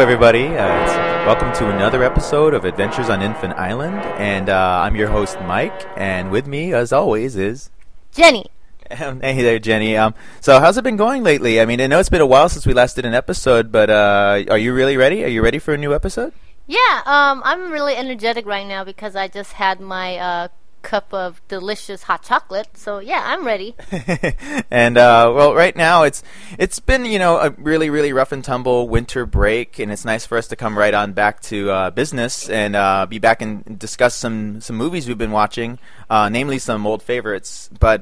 everybody. Welcome to another episode of Adventures on Infant Island, and I'm your host, Mike, and with me, as always, is... Jenny. Hey there, Jenny. So how's it been going lately? I mean, I know it's been a while since we last did an episode, but are you really ready? Are you ready for a new episode? Yeah, I'm really energetic right now because I just had my cup of delicious hot chocolate. So yeah, I'm ready. And well, right now it's been a really rough and tumble winter break, and it's nice for us to come right on back to business and be back and discuss some movies we've been watching, namely some old favorites. But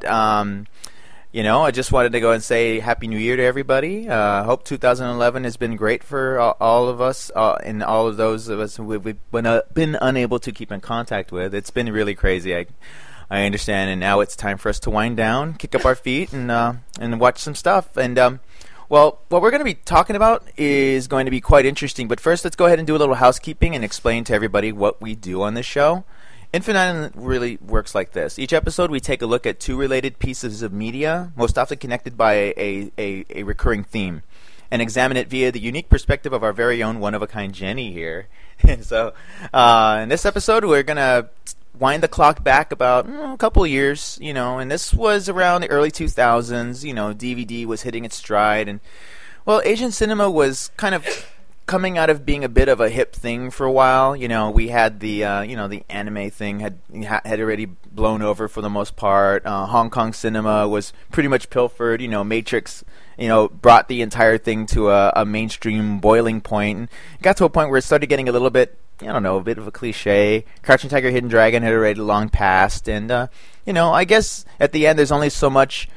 I just wanted to go and say Happy New Year to everybody. Hope 2011 has been great for all of us and all of those of us who we've been unable to keep in contact with. It's been really crazy. I understand, and now it's time for us to wind down, kick up our feet, and watch some stuff. And well, what we're going to be talking about is going to be quite interesting. But first, let's go ahead and do a little housekeeping and explain to everybody what we do on this show. Infant Island really works like this. Each episode, we take a look at two related pieces of media, most often connected by a recurring theme, and examine it via the unique perspective of our very own one-of-a-kind Jenny here. So, in this episode, we're going to wind the clock back about a couple of years, and this was around the early 2000s. DVD was hitting its stride, and, well, Asian cinema was kind of coming out of being a bit of a hip thing for a while. We had the the anime thing had already blown over for the most part. Hong Kong cinema was pretty much pilfered. Matrix brought the entire thing to a mainstream boiling point, and it got to a point where it started getting a little bit, a bit of a cliche. Crouching Tiger, Hidden Dragon had already long passed, and I guess at the end there's only so much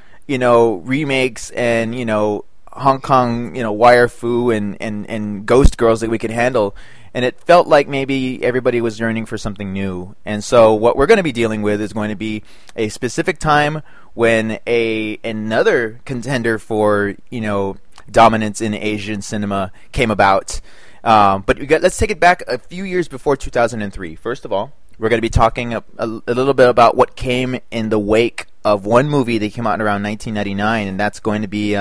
remakes and Hong Kong, wire fu and ghost girls that we could handle, and it felt like maybe everybody was yearning for something new. And so what we're going to be dealing with is going to be a specific time when another contender for dominance in Asian cinema came about. But let's take it back a few years before 2003. First of all, we're going to be talking a little bit about what came in the wake of one movie that came out around 1999, and that's going to be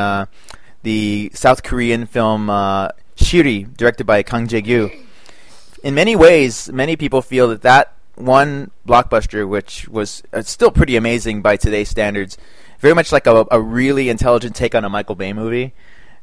the South Korean film Shiri, directed by Kang Jae-gyu. In many ways, many people feel that one blockbuster, which was still pretty amazing by today's standards, very much like a really intelligent take on a Michael Bay movie.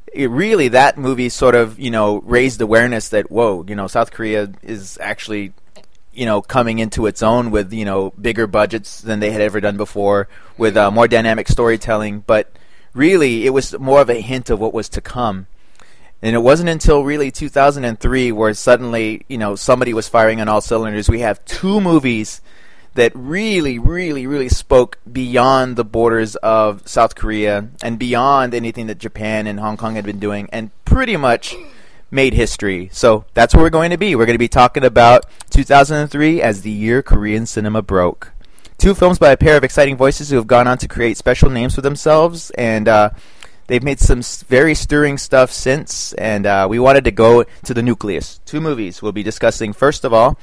That movie sort of, raised awareness that, whoa, South Korea is actually, coming into its own with, bigger budgets than they had ever done before, with more dynamic storytelling, but really, it was more of a hint of what was to come. And it wasn't until really 2003 where suddenly, somebody was firing on all cylinders. We have two movies that really spoke beyond the borders of South Korea and beyond anything that Japan and Hong Kong had been doing, and pretty much made history. So that's where we're going to be. We're going to be talking about 2003 as the year Korean cinema broke. Two films by a pair of exciting voices who have gone on to create special names for themselves, and they've made some very stirring stuff since, and we wanted to go to the nucleus. Two movies we'll be discussing. First of all,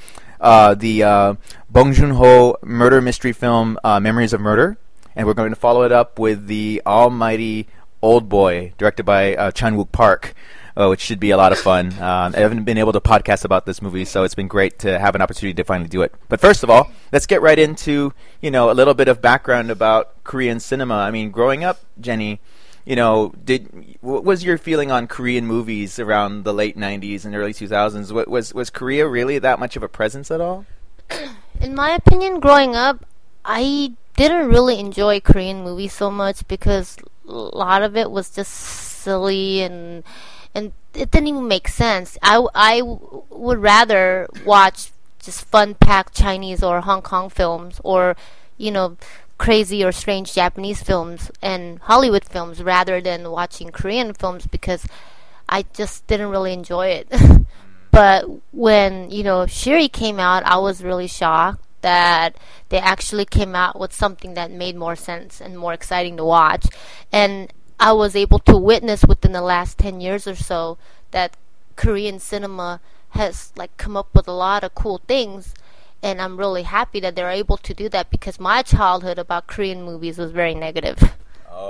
the Bong Joon-ho murder mystery film Memories of Murder, and we're going to follow it up with the almighty Old Boy, directed by Chan-wook Park, which should be a lot of fun. I haven't been able to podcast about this movie, so it's been great to have an opportunity to finally do it. But first of all, let's get right into, a little bit of background about Korean cinema. I mean, growing up, Jenny, what was your feeling on Korean movies around the late 90s and early 2000s? Was Korea really that much of a presence at all? In my opinion, growing up, I didn't really enjoy Korean movies so much because a lot of it was just silly and it didn't even make sense. I would rather watch just fun-packed Chinese or Hong Kong films or, crazy or strange Japanese films and Hollywood films rather than watching Korean films because I just didn't really enjoy it. But when, Shiri came out, I was really shocked that they actually came out with something that made more sense and more exciting to watch. And I was able to witness within the last 10 years or so that Korean cinema has come up with a lot of cool things, and I'm really happy that they're able to do that because my childhood about Korean movies was very negative. Oh,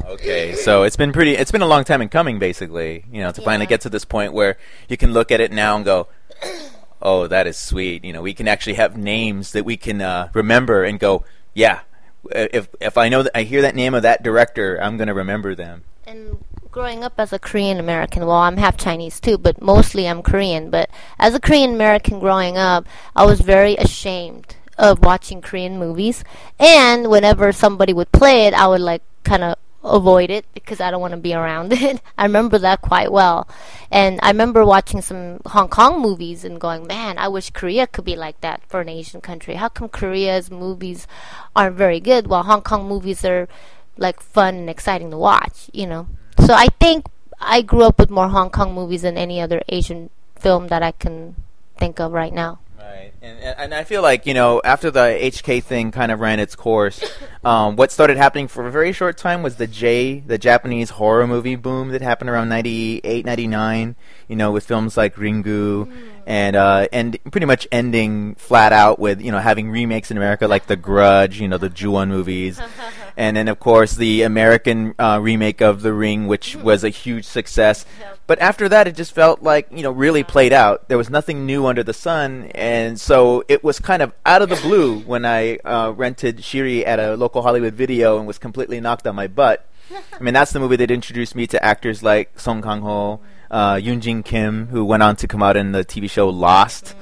Okay, so it's been a long time in coming, basically, to finally get to this point where you can look at it now and go, oh, that is sweet. We can actually have names that we can remember and go, yeah, if I know that I hear that name of that director, I'm going to remember them. And growing up as a Korean American, well, I'm half Chinese too, but mostly I'm Korean. But as a Korean American growing up, I was very ashamed of watching Korean movies. And whenever somebody would play it, I would like kind of avoid it because I don't want to be around it. I remember that quite well. And I remember watching some Hong Kong movies and going, man, I wish Korea could be like that for an Asian country. How come Korea's movies aren't very good while Hong Kong movies are like fun and exciting to watch, So I think I grew up with more Hong Kong movies than any other Asian film that I can think of right now. Right, and I feel like, after the HK thing kind of ran its course, what started happening for a very short time was the Japanese horror movie boom that happened around 98, 99, with films like Ringu, and pretty much ending flat out with, having remakes in America like The Grudge, the Ju-on movies, and then, of course, the American remake of The Ring, which was a huge success. But after that, it just felt like, really played out. There was nothing new under the sun, and so it was kind of out of the blue when I rented Shiri at a local Hollywood video and was completely knocked on my butt. I mean, that's the movie that introduced me to actors like Song Kang-ho, Yoon Jin Kim, who went on to come out in the TV show Lost,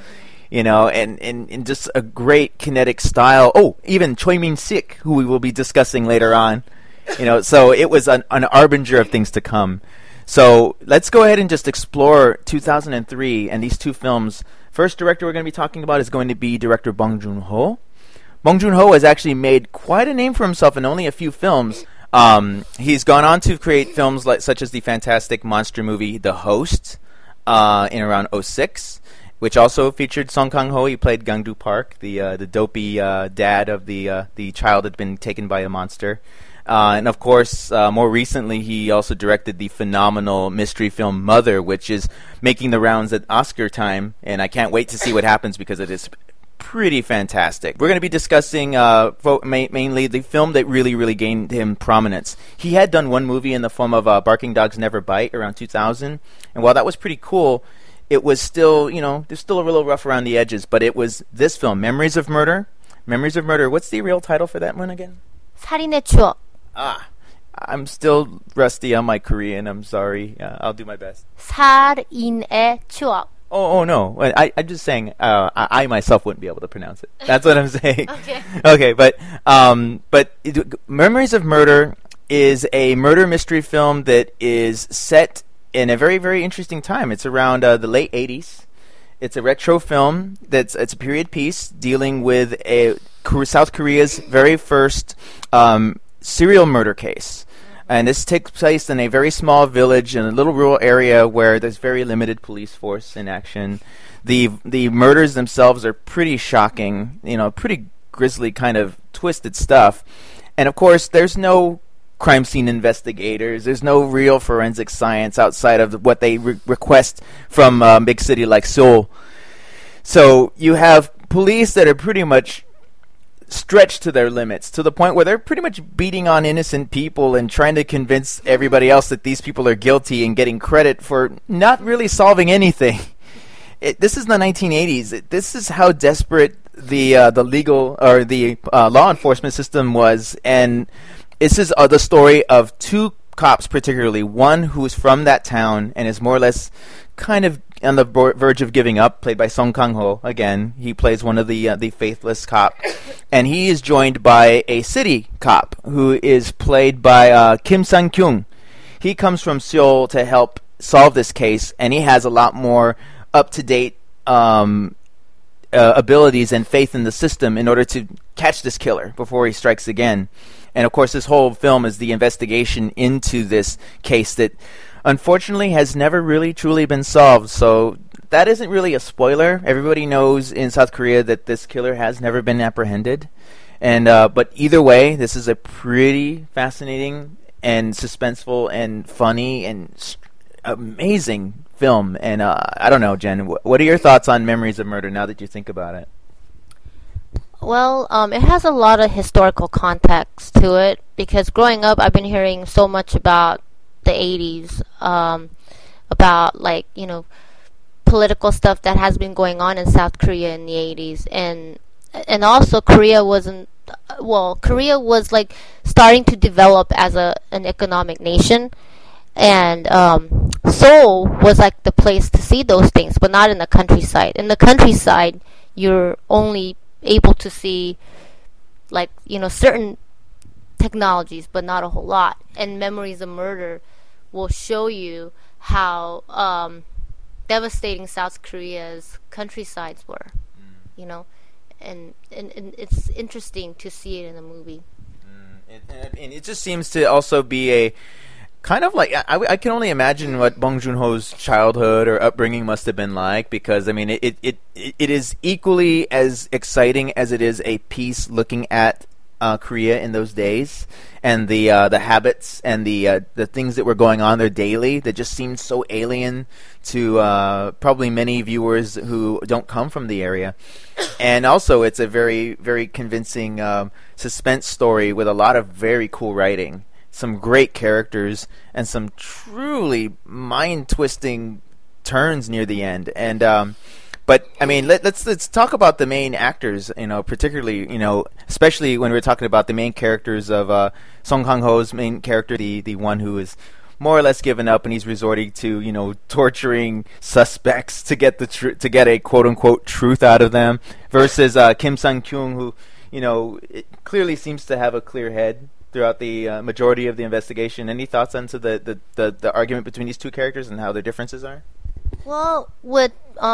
and just a great kinetic style. Oh, even Choi Min-sik, who we will be discussing later on. So it was an harbinger of things to come. So let's go ahead and just explore 2003 and these two films. First director we're going to be talking about is going to be director Bong Joon-ho. Bong Joon-ho has actually made quite a name for himself in only a few films. He's gone on to create films such as the fantastic monster movie The Host in around 2006, which also featured Song Kang-ho. He played Gangdu Park, the dopey dad of the child that had been taken by a monster. And of course, more recently, he also directed the phenomenal mystery film Mother, which is making the rounds at Oscar time, and I can't wait to see what happens because it is pretty fantastic. We're going to be discussing mainly the film that really, really gained him prominence. He had done one movie in the form of Barking Dogs Never Bite around 2000, and while that was pretty cool, it was still, there's still a little rough around the edges, but it was this film, Memories of Murder. Memories of Murder. What's the real title for that one again? 살인의 추억. I'm still rusty on my Korean. I'm sorry. I'll do my best. 살인의 추억. Oh no. I'm just saying I myself wouldn't be able to pronounce it. That's what I'm saying. Okay. Okay, but Memories of Murder is a murder mystery film that is set in a very, very interesting time. It's around the late 80s. It's a retro film it's a period piece dealing with South Korea's very first serial murder case. And this takes place in a very small village in a little rural area where there's very limited police force in action. The murders themselves are pretty shocking, pretty grisly kind of twisted stuff. And of course, there's no crime scene investigators. There's no real forensic science outside of what they request from a big city like Seoul. So you have police that are pretty much stretched to their limits, to the point where they're pretty much beating on innocent people and trying to convince everybody else that these people are guilty and getting credit for not really solving anything. This is the 1980s. This is how desperate the legal or the law enforcement system was, and this is the story of two cops, particularly one who is from that town and is more or less kind of on the verge of giving up, played by Song Kang-ho. Again, he plays one of the faithless cop, and he is joined by a city cop who is played by Kim Sang-kyung. He comes from Seoul to help solve this case, and he has a lot more up-to-date abilities and faith in the system in order to catch this killer before he strikes again. And of course, this whole film is the investigation into this case that unfortunately has never really truly been solved. So that isn't really a spoiler. Everybody knows in South Korea that this killer has never been apprehended. And but either way, this is a pretty fascinating and suspenseful and funny and amazing film. And I don't know, Jen, what are your thoughts on Memories of Murder now that you think about it? Well, it has a lot of historical context to it because growing up, I've been hearing so much about the 80s, about like, political stuff that has been going on in South Korea in the 80s, and also Korea wasn't, well, Korea was like starting to develop as an economic nation, and Seoul was like the place to see those things, but not in the countryside. In the countryside, you're only able to see like certain technologies, but not a whole lot. And Memories of Murder will show you how devastating South Korea's countrysides were, you know, and it's interesting to see it in a movie. And it just seems to also be a kind of like I can only imagine what Bong Joon-ho's childhood or upbringing must have been like, because I mean it is equally as exciting as it is a piece looking at Korea in those days, and the habits and the things that were going on there daily that just seemed so alien to probably many viewers who don't come from the area. And also it's a very, very convincing suspense story with a lot of very cool writing, some great characters, and some truly mind-twisting turns near the end. And but I mean, let's talk about the main actors. Particularly, especially when we're talking about the main characters of Song Kang-ho's main character, the one who is more or less given up, and he's resorting to torturing suspects to get to get a quote unquote truth out of them, versus Kim Sang-kyung, who it clearly seems to have a clear head throughout the majority of the investigation. Any thoughts onto the argument between these two characters and how their differences are? Well, with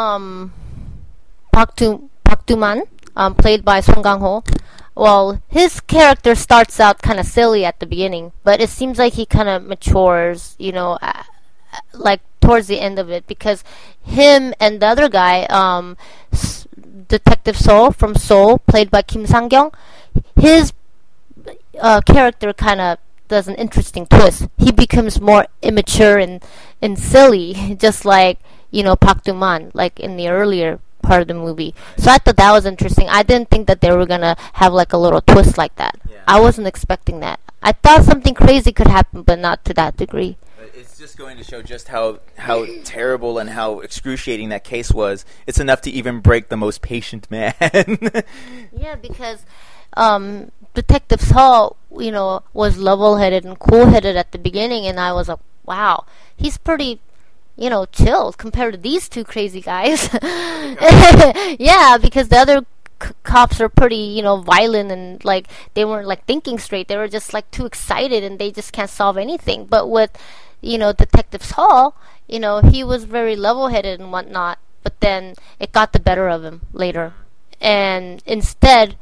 Park Do-man, played by Song Kang-ho, well, his character starts out kind of silly at the beginning, but it seems like he kind of matures, like towards the end of it, because him and the other guy, Detective Seoul from Seoul, played by Kim Sang-kyung, his character kind of does an interesting twist. He becomes more immature and silly, just like Park Do-man, like in the earlier part of the movie. So I thought that was interesting. I didn't think that they were gonna have like a little twist like that. Yeah. I wasn't expecting that. I thought something crazy could happen, but not to that degree. It's just going to show just how terrible and how excruciating that case was. It's enough to even break the most patient man. Yeah, because Detective Seoul, was level-headed and cool-headed at the beginning, and I was like, wow, he's pretty, chilled compared to these two crazy guys. Yeah, because the other cops are pretty, violent, and like they weren't like thinking straight. They were just like too excited, and they just can't solve anything. But with, Detective Seoul, he was very level-headed and whatnot. But then it got the better of him later, and instead,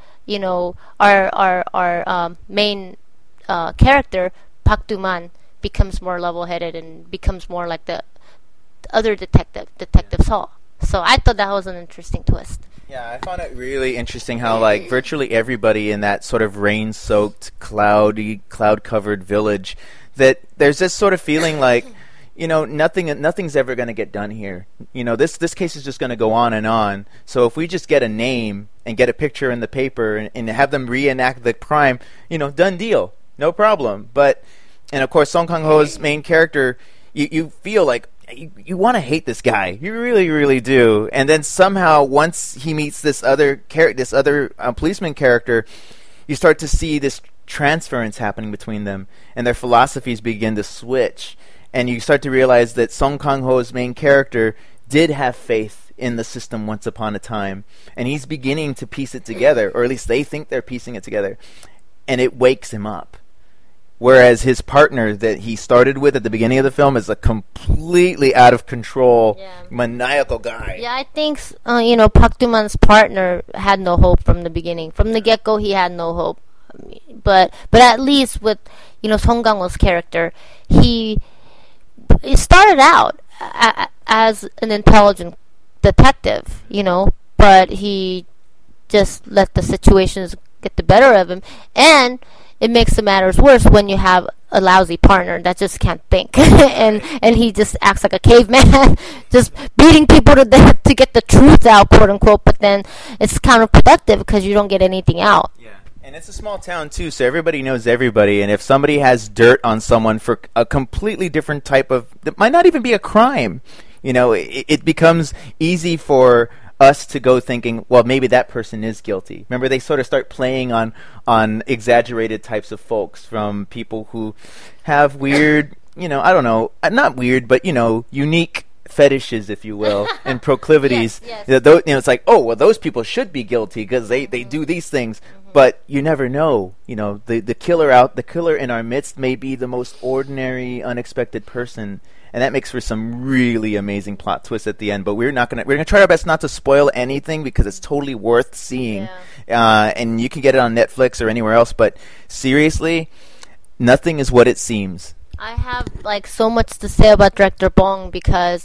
our main character, Park Do-man, becomes more level-headed and becomes more like the other Detective Seoul. So I thought that was an interesting twist. Yeah, I found it really interesting how like virtually everybody in that sort of rain-soaked, cloud-covered village, that there's this sort of feeling like, nothing's ever going to get done here. This case is just going to go on and on. So if we just get a name and get a picture in the paper and have them reenact the crime, done deal, no problem. And of course, Song Kang-ho's main character, you feel like you want to hate this guy. You really, really do. And then somehow, once he meets this other policeman character, you start to see this transference happening between them, and their philosophies begin to switch. And you start to realize that Song Kang-ho's main character did have faith in the system once upon a time, and he's beginning to piece it together, or at least they think they're piecing it together, and it wakes him up. Whereas his partner that he started with at the beginning of the film is a completely out of control, maniacal guy. Yeah, I think, Park Do-man's partner had no hope from the beginning. From the get-go, he had no hope. But at least with, Song Kang-ho's character, he started out as an intelligent detective, but he just let the situations get the better of him. And it makes the matters worse when you have a lousy partner that just can't think, and he just acts like a caveman, just beating people to death to get the truth out, quote unquote. But then it's counterproductive because you don't get anything out. Yeah. And it's a small town too, so everybody knows everybody. And if somebody has dirt on someone for a completely different type of, that might not even be a crime, it becomes easy for us to go thinking, well, maybe that person is guilty. Remember, they sort of start playing on exaggerated types of folks, from people who have weird, I don't know, not weird, but unique fetishes, if you will, and proclivities. Yes. It's like, oh, well, those people should be guilty because they do these things. But you never know. The killer in our midst may be the most ordinary, unexpected person, and that makes for some really amazing plot twists at the end. But we're gonna try our best not to spoil anything because it's totally worth seeing. Yeah. And you can get it on Netflix or anywhere else. But seriously, nothing is what it seems. I have so much to say about director Bong because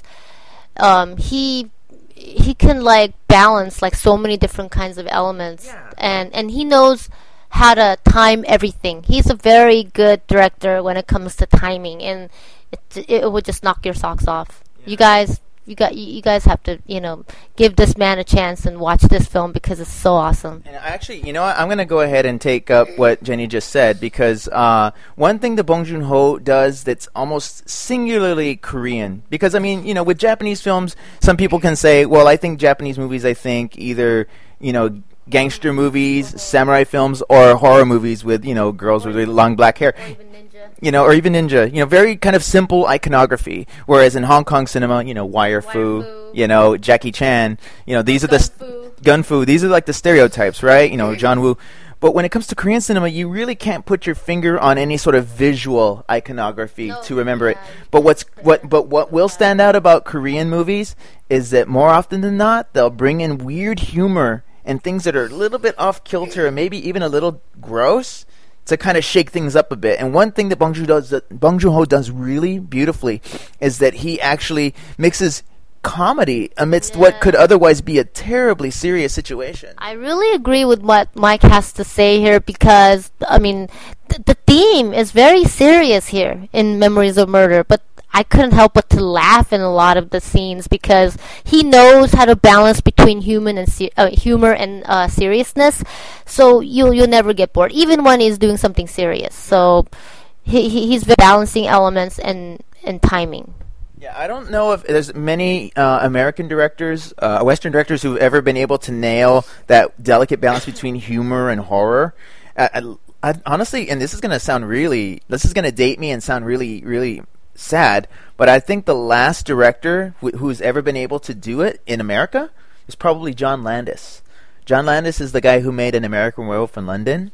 he can balance so many different kinds of elements. Yeah. And he knows how to time everything. He's a very good director when it comes to timing, and it would just knock your socks off. Yeah. You guys have to give this man a chance and watch this film because it's so awesome. And actually, what? I'm going to go ahead and take up what Jenny just said, because one thing that Bong Joon-ho does that's almost singularly Korean, because with Japanese films, some people can say, well, I think Japanese movies, either gangster movies, samurai films, or horror movies with girls with really long black hair. Or even ninja, very kind of simple iconography. Whereas in Hong Kong cinema, Wire Fu, Jackie Chan, these are the Gun Fu. These are the stereotypes, right? John Woo. But when it comes to Korean cinema, you really can't put your finger on any sort of visual iconography to remember it. But what will stand out about Korean movies is that more often than not, they'll bring in weird humor and things that are a little bit off kilter and maybe even a little gross, to kind of shake things up a bit. And one thing that Bong Joon-ho does really beautifully is that he actually mixes comedy amidst what could otherwise be a terribly serious situation. I really agree with what Mike has to say here because, the theme is very serious here in Memories of Murder, but I couldn't help but to laugh in a lot of the scenes because he knows how to balance between humor and seriousness. So you'll never get bored, even when he's doing something serious. So he's balancing elements and timing. Yeah, I don't know if there's many American directors, Western directors, who've ever been able to nail that delicate balance between humor and horror. I honestly, and this is going to date me and sound really, really sad, but I think the last director who's ever been able to do it in America is probably John Landis. John Landis is the guy who made An American Werewolf in London,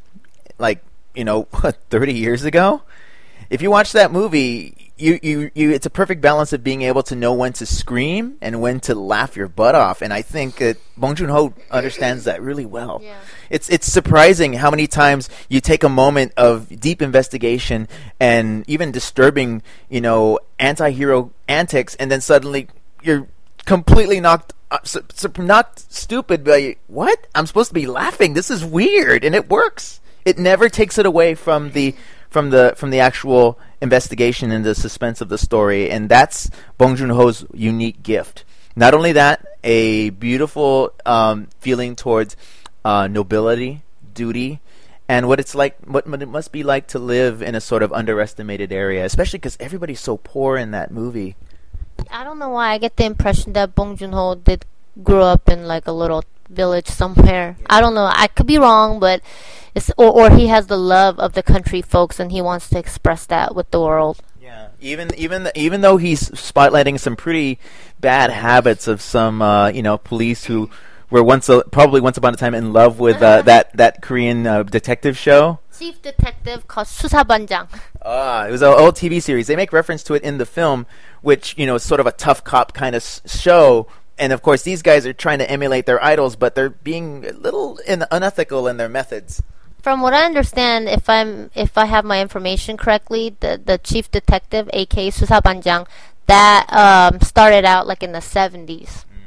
30 years ago. If you watch that movie, it's a perfect balance of being able to know when to scream and when to laugh your butt off, and I think that Bong Joon-ho understands that really well. Yeah. It's surprising how many times you take a moment of deep investigation and even disturbing, anti-hero antics, and then suddenly you're completely knocked stupid by, what? I'm supposed to be laughing. This is weird, and it works. It never takes it away from the actual investigation and the suspense of the story, and that's Bong Joon-ho's unique gift. Not only that, a beautiful feeling towards nobility, duty, and what it must be like to live in a sort of underestimated area, especially because everybody's so poor in that movie. I don't know why I get the impression that Bong Joon-ho did grow up in a little village somewhere. Yeah. I don't know. I could be wrong, but or he has the love of the country folks and he wants to express that with the world. Yeah. Even though he's spotlighting some pretty bad habits of some police who were probably once upon a time in love with that Korean detective show. Chief Detective called 수사반장. It was an old TV series. They make reference to it in the film, which is sort of a tough cop kind of show. And of course, these guys are trying to emulate their idols, but they're being a little unethical in their methods. From what I understand, if I have my information correctly, the chief detective, aka 수사반장, that started out in the 70s.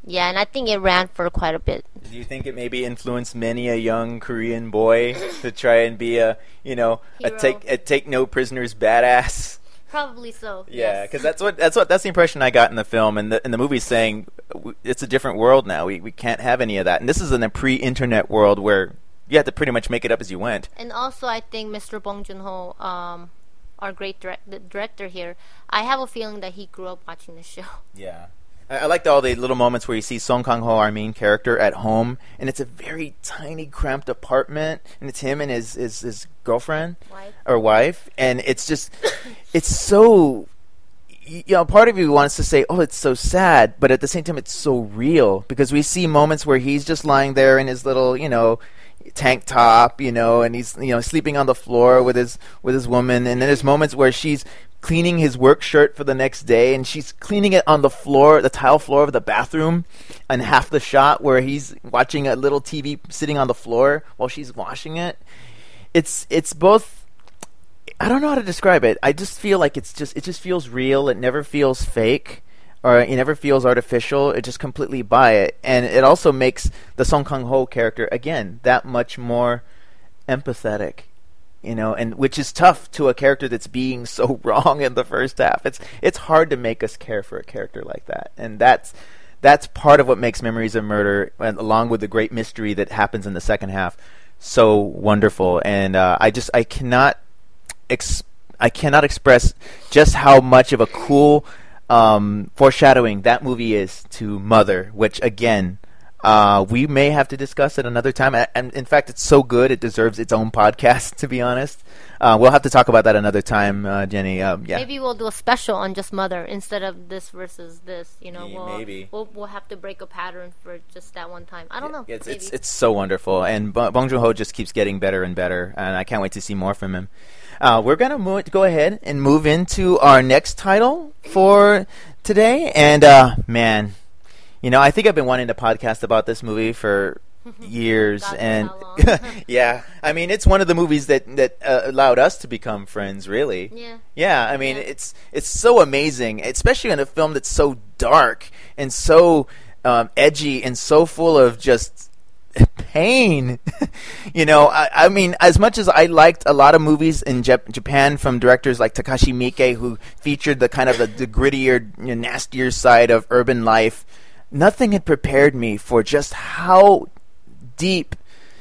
Yeah, and I think it ran for quite a bit. Do you think it maybe influenced many a young Korean boy to try and be a take no prisoners badass? Probably so. Yeah, yes. because that's the impression I got in the film, and the movie's saying it's a different world now. We can't have any of that, and this is in a pre-internet world where you had to pretty much make it up as you went. And also, I think Mr. Bong Joon-ho, our great director here, I have a feeling that he grew up watching the show. Yeah. I liked all the little moments where you see Song Kang-ho, our main character, at home, and it's a very tiny, cramped apartment, and it's him and his girlfriend or wife, and it's just, it's so, part of you wants to say, oh, it's so sad, but at the same time, it's so real, because we see moments where he's just lying there in his little, tank top, and he's, sleeping on the floor with his woman, and then there's moments where she's cleaning his work shirt for the next day, and she's cleaning it on the floor, the tile floor of the bathroom, and half the shot where he's watching a little TV sitting on the floor while she's washing it. It's both. I don't know how to describe it. I just feel like it just feels real. It never feels fake, or it never feels artificial. It just completely buy it, and it also makes the Song Kang-ho character again that much more empathetic. And which is tough to a character that's being so wrong in the first half. It's hard to make us care for a character like that, and that's part of what makes Memories of Murder, and along with the great mystery that happens in the second half, so wonderful. And I cannot express just how much of a cool foreshadowing that movie is to Mother, which again. We may have to discuss it another time. And in fact, it's so good, it deserves its own podcast, to be honest. We'll have to talk about that another time, Jenny. Yeah. Maybe we'll do a special on just Mother instead of this versus this. Maybe. We'll have to break a pattern for just that one time. I don't know. It's so wonderful. And Bong Joon-ho just keeps getting better and better. And I can't wait to see more from him. We're going to go ahead and move into our next title for today. And, man... I think I've been wanting to podcast about this movie for years, and yeah, I mean, it's one of the movies that allowed us to become friends, really. Yeah. I mean, it's so amazing, especially in a film that's so dark and so edgy and so full of just pain. I mean, as much as I liked a lot of movies in Japan from directors like Takashi Miike, who featured the kind of the grittier, nastier side of urban life. Nothing had prepared me for just how deep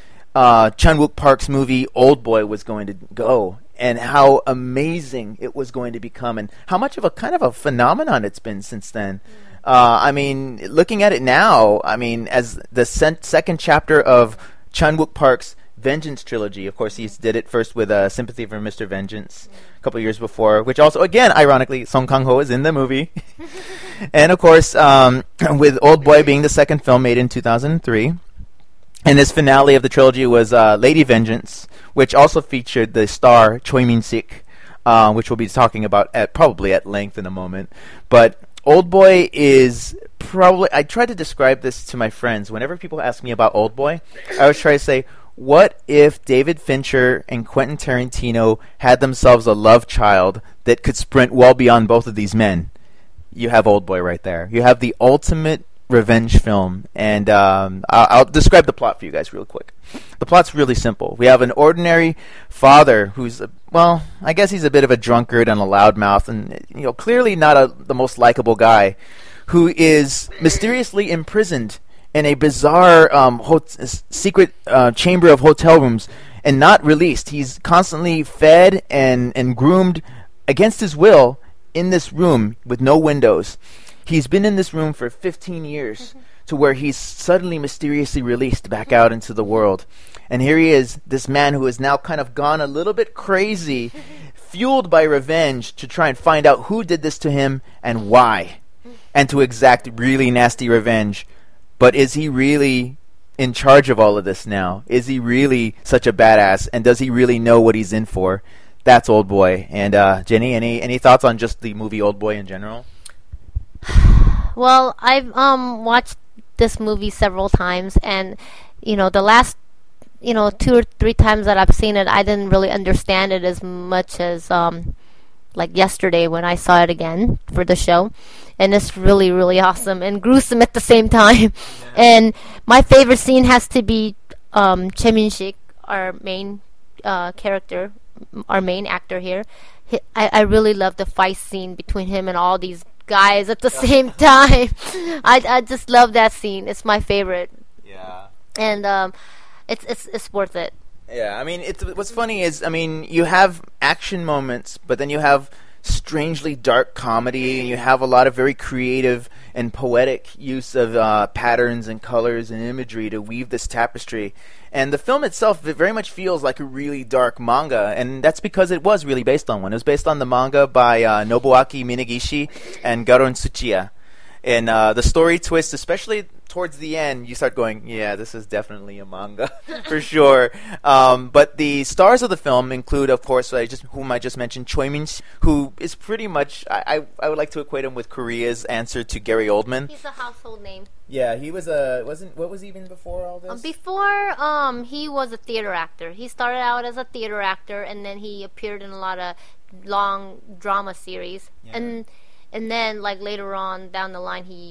Chan-wook Park's movie Oldboy was going to go, and how amazing it was going to become, and how much of a kind of a phenomenon it's been since then. I mean, looking at it now, I mean, as the second chapter of Chan-wook Park's Vengeance trilogy. Of course, he did it first with Sympathy for Mr. Vengeance a couple of years before, which also, again, ironically, Song Kang-ho is in the movie. And, of course, with Old Boy being the second film made in 2003. And his finale of the trilogy was Lady Vengeance, which also featured the star Choi Min-sik, which we'll be talking about probably at length in a moment. But Old Boy is probably... I try to describe this to my friends. Whenever people ask me about Old Boy, I always try to say... What if David Fincher and Quentin Tarantino had themselves a love child that could sprint well beyond both of these men? You have Old Boy right there. You have the ultimate revenge film. And I'll describe the plot for you guys real quick. The plot's really simple. We have an ordinary father who's, I guess he's a bit of a drunkard and a loudmouth and, clearly not the most likable guy, who is mysteriously imprisoned in a bizarre secret chamber of hotel rooms and not released. He's constantly fed and groomed against his will in this room with no windows. He's been in this room for 15 years to where he's suddenly mysteriously released back out into the world. And here he is, this man who has now kind of gone a little bit crazy, fueled by revenge to try and find out who did this to him and why, and to exact really nasty revenge. But is he really in charge of all of this now? Is he really such a badass? And does he really know what he's in for? That's Old Boy. And Jenny, any thoughts on just the movie Old Boy in general? Well, I've watched this movie several times, and the last 2 or 3 times that I've seen it, I didn't really understand it as much as like yesterday when I saw it again for the show. and it's really, really awesome and gruesome at the same time. And my favorite scene has to be Choi Min-sik, our main character, our main actor here. I really love the fight scene between him and all these guys at the same time. I just love that scene. It's my favorite. Yeah. And it's worth it. Yeah, I mean, what's funny is, I mean, you have action moments, but then you have strangely dark comedy, and you have a lot of very creative and poetic use of patterns and colors and imagery to weave this tapestry. And the film itself, it very much feels like a really dark manga, and that's because it was really based on one. It was based on the manga by Nobuaki Minagishi and Garon Tsuchiya. And the story twist, especially towards the end, you start going, yeah, this is definitely a manga, for sure. But the stars of the film include, of course, whom I just mentioned, Choi Min-sik, who is pretty much, I would like to equate him with Korea's answer to Gary Oldman. He's a household name. Yeah, he was what was he even before all this? Before, he was a theater actor. He started out as a theater actor, and then he appeared in a lot of long drama series. Yeah. And then, like, later on down the line, he,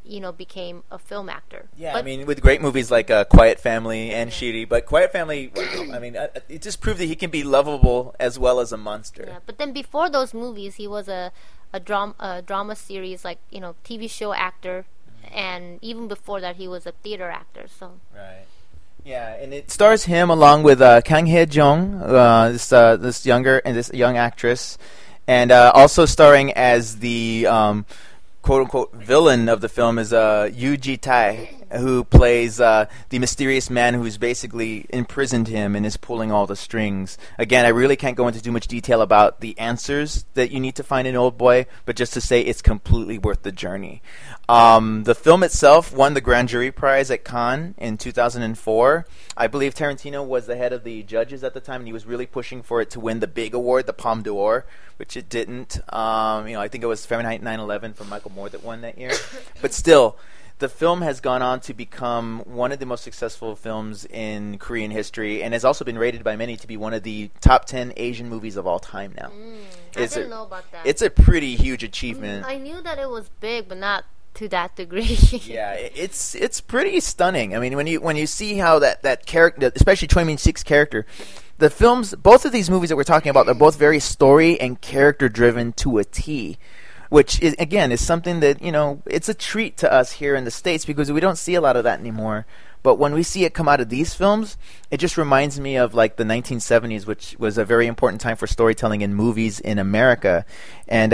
became a film actor. Yeah, I mean, with great movies like Quiet Family and Shiri. But Quiet Family, wow, I mean, it just proved that he can be lovable as well as a monster. Yeah, but then before those movies, he was a drama series, like, TV show actor. And even before that, he was a theater actor. So right. Yeah, and it stars him along with Kang Hye-jung, this young actress. And also starring as the quote-unquote villain of the film is Yoo Ji-tae, who plays the mysterious man who's basically imprisoned him and is pulling all the strings. Again, I really can't go into too much detail about the answers that you need to find in Oldboy, but just to say it's completely worth the journey. The film itself won the Grand Jury Prize at Cannes in 2004. I believe Tarantino was the head of the judges at the time, and he was really pushing for it to win the big award, the Palme d'Or, which it didn't. I think it was Fahrenheit 9/11 from Michael Moore that won that year. But still, the film has gone on to become one of the most successful films in Korean history, and has also been rated by many to be one of the top 10 Asian movies of all time now. I didn't know about that. It's a pretty huge achievement. I knew that it was big, but not to that degree. Yeah, it's pretty stunning. I mean, when you see how that character, especially Choi Min-sik's character, the films, both of these movies that we're talking about, they're both very story and character driven to a T. Which is, again, is something that, it's a treat to us here in the States because we don't see a lot of that anymore. But when we see it come out of these films, it just reminds me of like the 1970s, which was a very important time for storytelling in movies in America. And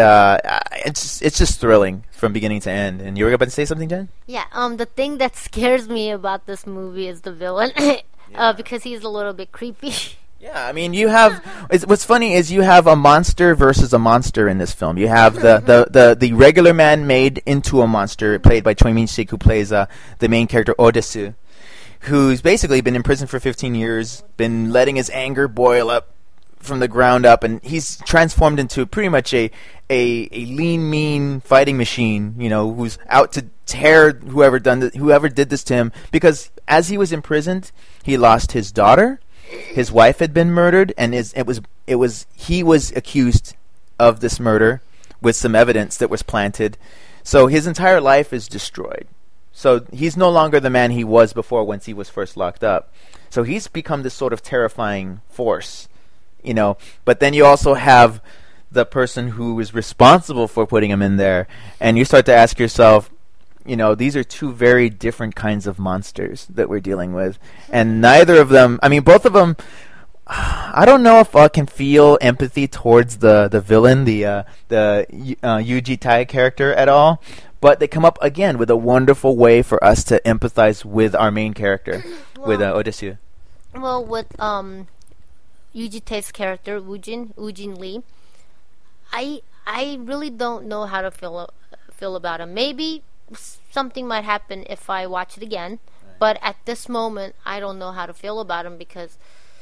it's just thrilling from beginning to end. And you were about to say something, Jen? Yeah, the thing that scares me about this movie is the villain, because he's a little bit creepy. Yeah, I mean, what's funny is you have a monster versus a monster in this film. You have the regular man made into a monster, played by Choi Min-sik, who plays the main character, Odesu, who's basically been in prison for 15 years, been letting his anger boil up from the ground up, and he's transformed into pretty much a lean, mean fighting machine, who's out to tear whoever did this to him, because as he was imprisoned, he lost his daughter. His wife had been murdered, and he was accused of this murder with some evidence that was planted. So his entire life is destroyed. So he's no longer the man he was before once he was first locked up. So he's become this sort of terrifying force, But then you also have the person who is responsible for putting him in there, and you start to ask yourself, these are two very different kinds of monsters that we're dealing with. And neither of them, I mean, both of them, I don't know if I can feel empathy towards the villain, the Yoo Ji-tae character at all. But they come up, again, with a wonderful way for us to empathize with our main character, with Odesu. Well, with Yoo Ji-tae's character, Woojin Lee, I really don't know how to feel about him. Maybe something might happen if I watch it again, but at this moment I don't know how to feel about him because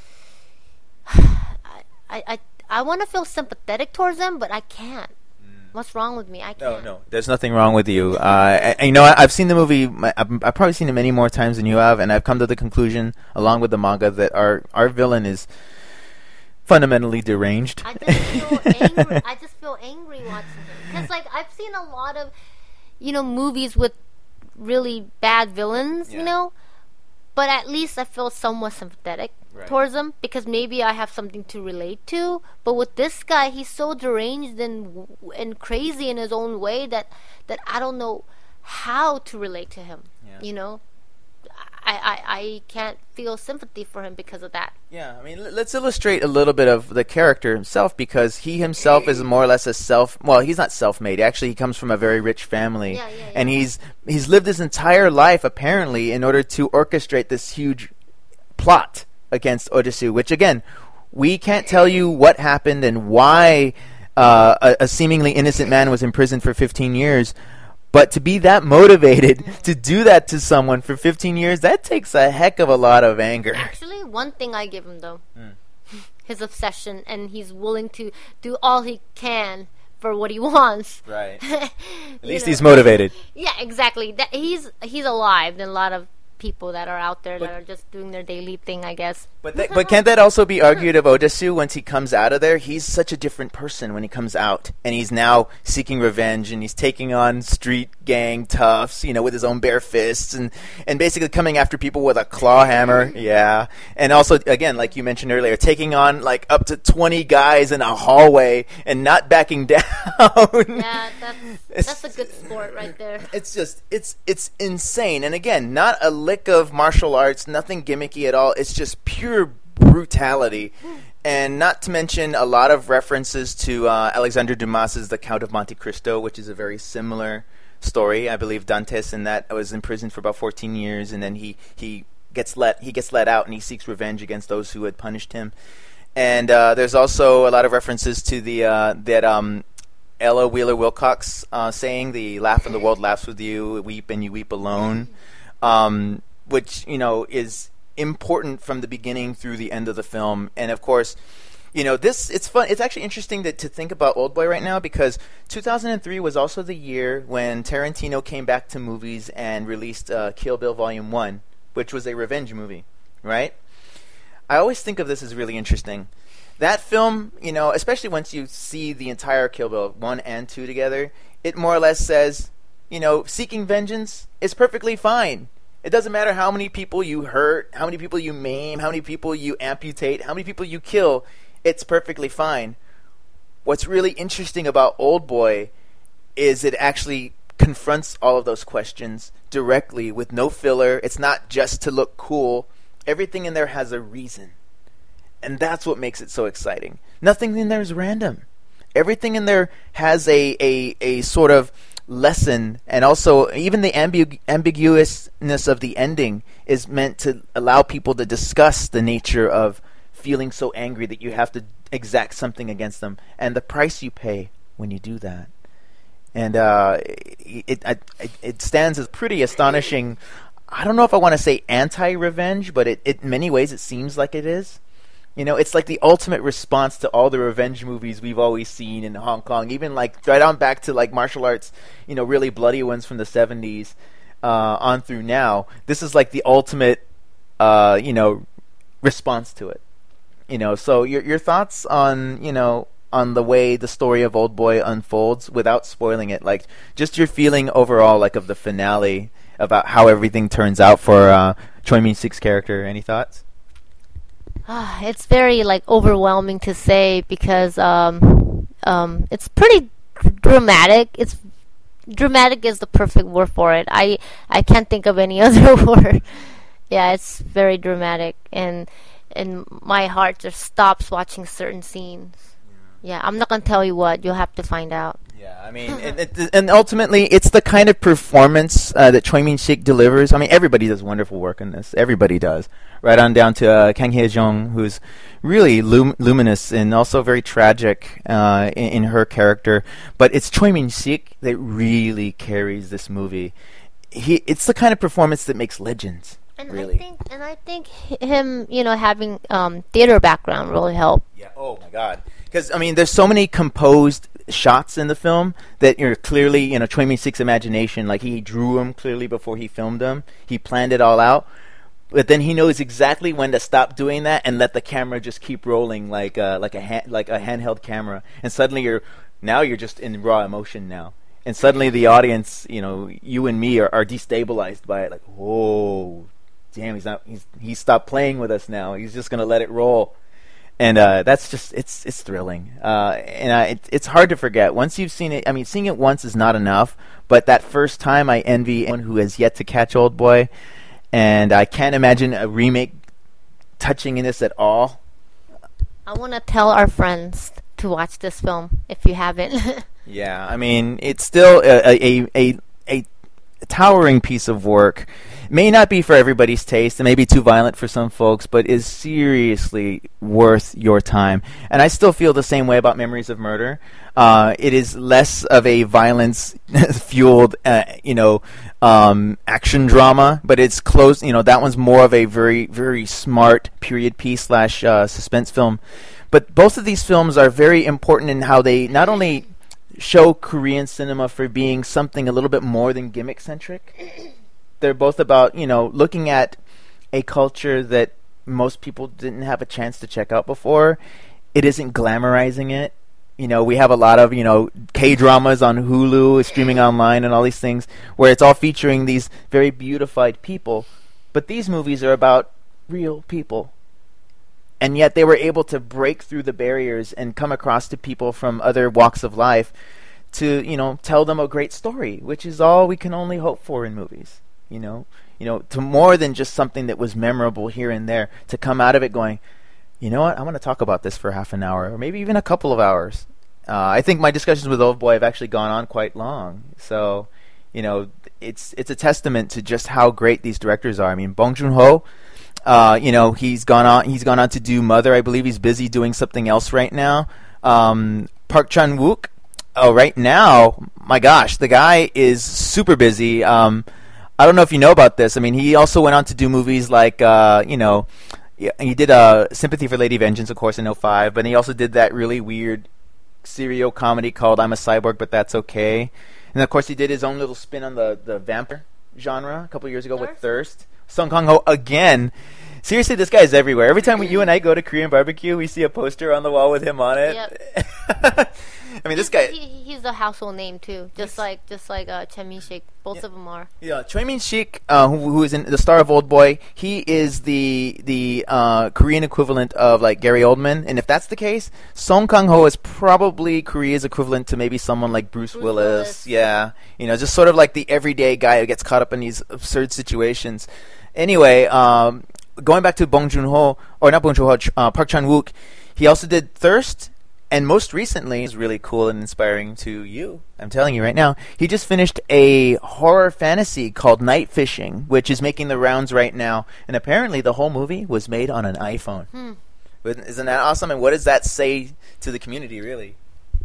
I want to feel sympathetic towards him, but I can't. What's wrong with me? I can't. No, there's nothing wrong with you. I've seen the movie. I've probably seen it many more times than you have, and I've come to the conclusion, along with the manga, that our villain is fundamentally deranged. I just feel angry watching him because, like, I've seen a lot of movies with really bad villains, Yeah. but at least I feel somewhat sympathetic towards him because maybe I have something to relate to. But with this guy, he's so deranged and crazy in his own way that I don't know how to relate to him. Yeah. I can't feel sympathy for him because of that. Yeah, I mean, let's illustrate a little bit of the character himself, because he himself is more or less he's not self-made. Actually, he comes from a very rich family. Yeah. And he's lived his entire life, apparently, in order to orchestrate this huge plot against Odesu, which, again, we can't tell you what happened and why a seemingly innocent man was imprisoned for 15 years. But to be that motivated to do that to someone for 15 years, that takes a heck of a lot of anger. Actually, one thing I give him, though, his obsession, and he's willing to do all he can for what he wants. Right. At least he's motivated. Yeah, exactly. That he's alive than a lot of people that are out there that are just doing their daily thing, I guess. But can't that also be argued of Odesu once he comes out of there? He's such a different person when he comes out, and he's now seeking revenge, and he's taking on street gang toughs, with his own bare fists, and basically coming after people with a claw hammer. Yeah, and also, again, like you mentioned earlier, taking on like up to 20 guys in a hallway and not backing down. Yeah, that's a good sport right there. It's just it's insane, and again, not a lick of martial arts, nothing gimmicky at all. It's just pure brutality, and not to mention a lot of references to Alexandre Dumas's The Count of Monte Cristo, which is a very similar story. I believe Dantes in that was imprisoned for about 14 years, and then he gets let out, and he seeks revenge against those who had punished him. And there's also a lot of references to the Ella Wheeler Wilcox saying, "The laugh and the world laughs with you, weep and you weep alone," which is important from the beginning through the end of the film. And of course, it's fun. It's actually interesting to think about Oldboy right now, because 2003 was also the year when Tarantino came back to movies and released Kill Bill Volume 1, which was a revenge movie, right? I always think of this as really interesting. That film, especially once you see the entire Kill Bill 1 and 2 together, it more or less says, seeking vengeance is perfectly fine. It doesn't matter how many people you hurt, how many people you maim, how many people you amputate, how many people you kill. It's perfectly fine. What's really interesting about Oldboy is it actually confronts all of those questions directly with no filler. It's not just to look cool. Everything in there has a reason. And that's what makes it so exciting. Nothing in there is random. Everything in there has a sort of lesson, and also even the ambiguousness of the ending is meant to allow people to discuss the nature of feeling so angry that you have to exact something against them, and the price you pay when you do that. And it stands as pretty astonishing. I don't know if I want to say anti-revenge, but it in many ways it seems like it is. It's like the ultimate response to all the revenge movies we've always seen in Hong Kong, even like right on back to like martial arts, really bloody ones from the 70s on through now. This is like the ultimate, response to it. So your thoughts on, on the way the story of Oldboy unfolds without spoiling it, like just your feeling overall, like of the finale, about how everything turns out for Choi Min-sik's character. Any thoughts? It's very overwhelming to say because it's pretty dramatic. Dramatic is the perfect word for it. I can't think of any other word. Yeah, it's very dramatic, and my heart just stops watching certain scenes. Yeah, I'm not gonna tell you what. You'll have to find out. Yeah, I mean, and ultimately, it's the kind of performance that Choi Min-sik delivers. I mean, everybody does wonderful work in this. Everybody does. Right on down to Kang Hye-jung, who's really luminous and also very tragic in her character. But it's Choi Min-sik that really carries this movie. It's the kind of performance that makes legends. And really. I think him, having theater background really helped. Yeah. Oh my God. Because I mean, there's so many composed shots in the film that you're clearly, Choi Min-sik's imagination. Like he drew them clearly before he filmed them. He planned it all out. But then he knows exactly when to stop doing that and let the camera just keep rolling like a handheld camera. And suddenly you're just in raw emotion now. and suddenly the audience, you and me are destabilized by it. Like, whoa, damn, he's stopped playing with us now. He's just gonna let it roll. And that's just it's thrilling, and it's hard to forget once you've seen it. I mean, seeing it once is not enough, but that first time, I envy anyone who has yet to catch Old Boy, and I can't imagine a remake touching in this at all. I want to tell our friends to watch this film if you haven't. Yeah, I mean, it's still a towering piece of work. May not be for everybody's taste. It may be too violent for some folks, but is seriously worth your time. And I still feel the same way about Memories of Murder. It is less of a violence-fueled, action drama, but it's close. That one's more of a very, very smart period piece / suspense film. But both of these films are very important in how they not only show Korean cinema for being something a little bit more than gimmick-centric. They're both about, looking at a culture that most people didn't have a chance to check out before. It isn't glamorizing it. We have a lot of, K-dramas on Hulu, streaming online and all these things, where it's all featuring these very beautified people. But these movies are about real people. And yet they were able to break through the barriers and come across to people from other walks of life to, tell them a great story, which is all we can only hope for in movies. To more than just something that was memorable here and there, to come out of it going, you know what, I want to talk about this for half an hour or maybe even a couple of hours. I think my discussions with Old Boy have actually gone on quite long. So, it's a testament to just how great these directors are. I mean, Bong Joon-ho, he's gone on to do Mother. I believe he's busy doing something else right now. Park Chan-wook, right now, my gosh, the guy is super busy. I don't know if you know about this. I mean, he also went on to do movies like, he did Sympathy for Lady Vengeance, of course, in 2005, but he also did that really weird serial comedy called I'm a Cyborg, But That's Okay. And, of course, he did his own little spin on the vampire genre a couple of years ago with Thirst. Song Kang-ho, again. Seriously, this guy is everywhere. Every time you and I go to Korean barbecue, we see a poster on the wall with him on it. Yep. I mean, this guy. He's a household name too, just like Choi Min-sik. Both of them are. Yeah, Choi Min-sik, who is the star of Old Boy, he is the Korean equivalent of like Gary Oldman, and if that's the case, Song Kang-ho is probably Korea's equivalent to maybe someone like Bruce Willis. Yeah, just sort of like the everyday guy who gets caught up in these absurd situations. Anyway, going back to Bong Joon-ho, or not Bong Joon-ho, Park Chan-wook, he also did Thirst. And most recently, is really cool and inspiring to you. I'm telling you right now, he just finished a horror fantasy called Night Fishing, which is making the rounds right now. And apparently the whole movie was made on an iPhone. Isn't that awesome? And what does that say to the community, really?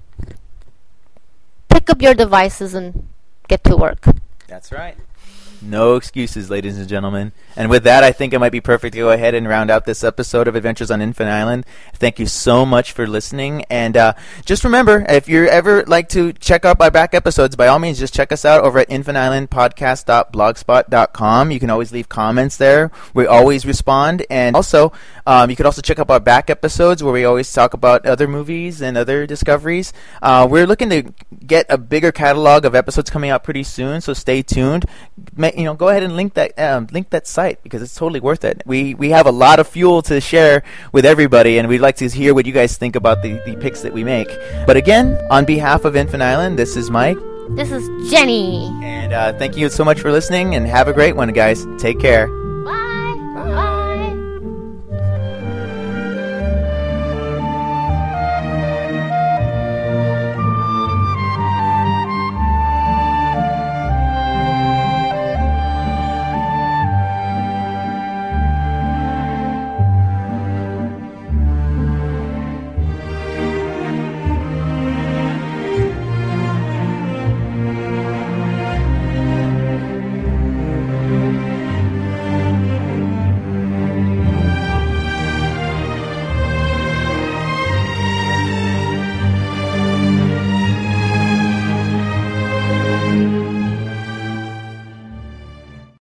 Pick up your devices and get to work. That's right. No excuses, ladies and gentlemen. And with that, I think it might be perfect to go ahead and round out this episode of Adventures on Infinite Island. Thank you so much for listening. And just remember, if you ever like to check out our back episodes, by all means, just check us out over at infiniteislandpodcast.blogspot.com. You can always leave comments there. We always respond. And also, you could also check out our back episodes where we always talk about other movies and other discoveries. We're looking to get a bigger catalog of episodes coming out pretty soon, so stay tuned. Go ahead and link that site because it's totally worth it. We have a lot of fuel to share with everybody, and we'd like to hear what you guys think about the picks that we make. But again, on behalf of Infinite Island, this is Mike. This is Jenny. And thank you so much for listening, and have a great one, guys. Take care.